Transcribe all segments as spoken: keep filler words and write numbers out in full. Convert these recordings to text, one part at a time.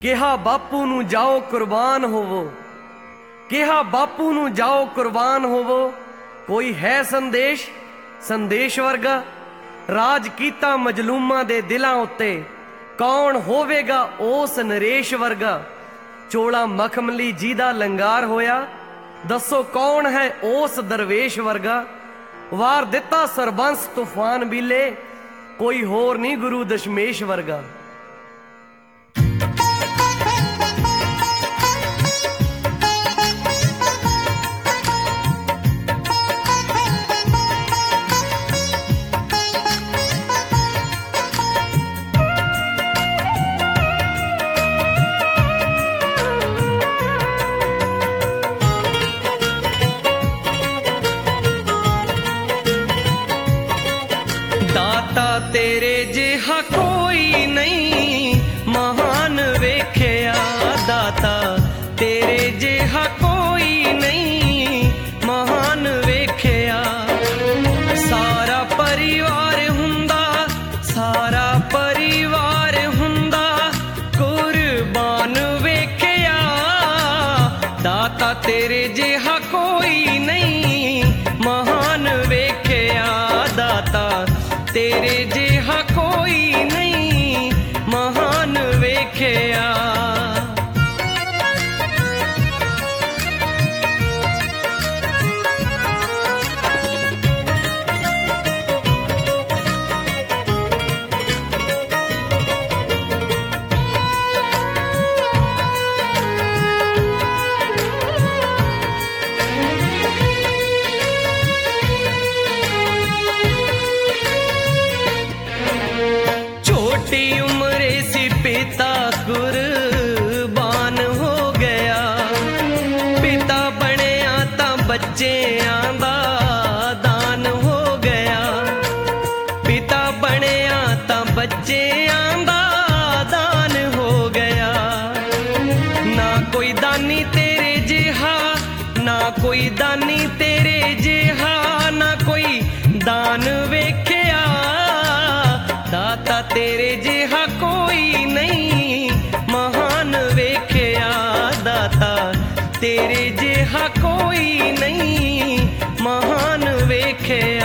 ਕਿਹਾ ਬਾਪੂ ਨੂੰ ਜਾਓ ਕੁਰਬਾਨ ਹੋਵੋ, ਕਿਹਾ ਬਾਪੂ ਨੂੰ ਜਾਓ ਕੁਰਬਾਨ ਹੋਵੋ। ਕੋਈ ਹੈ ਸੰਦੇਸ਼ ਸੰਦੇਸ਼ ਵਰਗਾ, ਰਾਜ ਕੀਤਾ ਮਜਲੂਮਾਂ ਦੇ ਦਿਲਾਂ ਉੱਤੇ, ਕੌਣ ਹੋਵੇਗਾ ਉਸ ਨਰੇਸ਼ ਵਰਗਾ। ਚੋਲਾ ਮਖਮਲੀ ਜੀ ਦਾ ਲੰਗਾਰ ਹੋਇਆ, ਦੱਸੋ ਕੌਣ ਹੈ ਉਸ ਦਰਵੇਸ਼ ਵਰਗਾ। ਵਾਰ ਦਿੱਤਾ ਸਰਬੰਸ ਤੂਫਾਨ ਬੀਲੇ, ਕੋਈ ਹੋਰ ਨਹੀਂ ਗੁਰੂ ਦਸ਼ਮੇਸ਼ ਵਰਗਾ। दाता तेरे जिहा कोई नहीं महान वेख्या, दाता तेरे जिहा कोई नहीं महान वेख्या। सारा परिवार हुंदा, सारा परिवार हुंदा कुर्बान वेख्या, दाता तेरे जिहा कोई नहीं महान वेख्या, दाता तेरे जिहा कोई नहीं महान वेख्या। छोटी उम्र सी पिता कुर्बान हो गया, पिता बनया ता बच्चेआं दा दान हो गया, पिता बनया ता बच्चेआं दा दान हो गया। ना कोई दानी तेरे जिहा, ना कोई दानी तेरे जिहा, ना कोई दान वेख्या, दाता तेरे जिहा कोई नहीं महान वेख्या, दाता तेरे जिहा कोई नहीं महान वेख्या।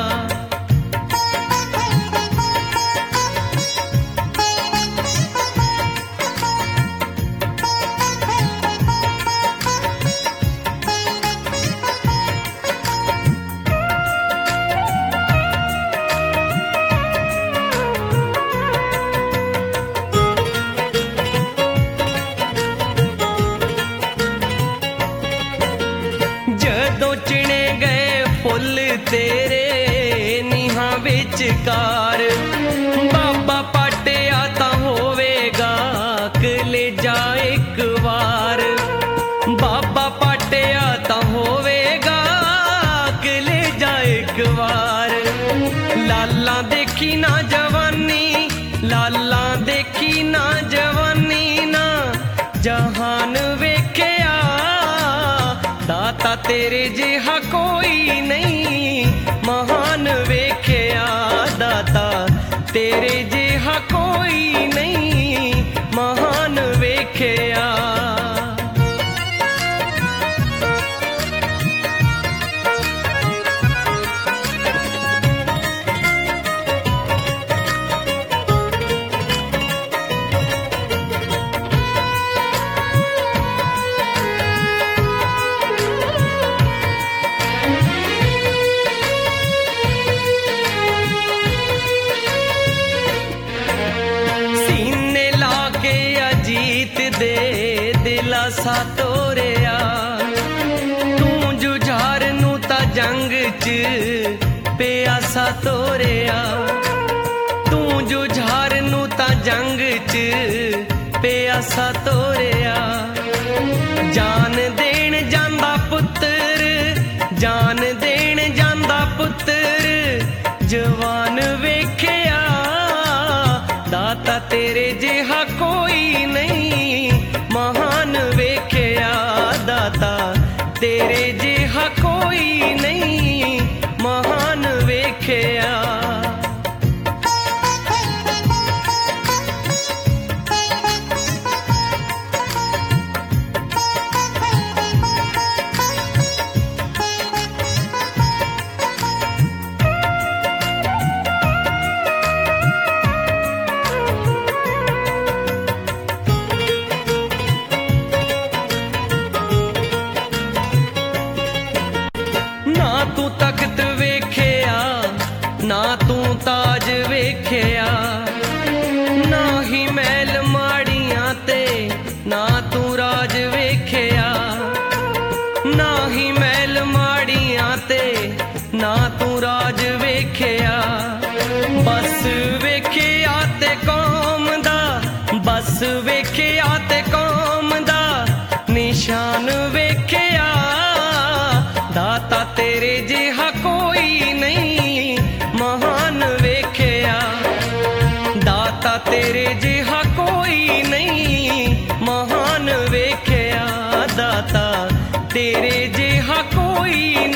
जदों चिणे गए फुल तेरे नीहां विचकार, बाबा पाटिया तां होवेगा कलेजा एक वार, बाबा पाटिया तां होवेगा कलेजा एक वार। लाला देखी ना जवानी, लाला देखी ना जवानी, ना जहान वेख्या, दाता तेरे जिहा कोई नहीं महान वेख्या, दाता तेरे जिहा कोई नहीं महान वेख्या। जीत दे दिलासा तोरिया, तू जुझार नू ता जंग च प्यासा तोरिया, तू जुझार नू ता जंग च प्यासा तोरिया। जान देण जांदा पुत्तर, जान देण जांदा पुत्तर जवान वेख्या, दाता तेरे जिहा कोई नहीं महान वेख्या, दाता तेरे जिहा कोई नहीं महान वेख्या। ਵੇਖਿਆ ਤੇ ਕੌਮ ਦਾ ਨਿਸ਼ਾਨ ਵੇਖਿਆ। ਦਾਤਾ ਤੇਰੇ ਜਿਹਾ ਕੋਈ ਨਹੀਂ ਮਹਾਨ ਵੇਖਿਆ। ਦਾਤਾ ਤੇਰੇ ਜਿਹਾ ਕੋਈ ਨਹੀਂ ਮਹਾਨ ਵੇਖਿਆ। ਦਾਤਾ ਤੇਰੇ ਜਿਹਾ ਕੋਈ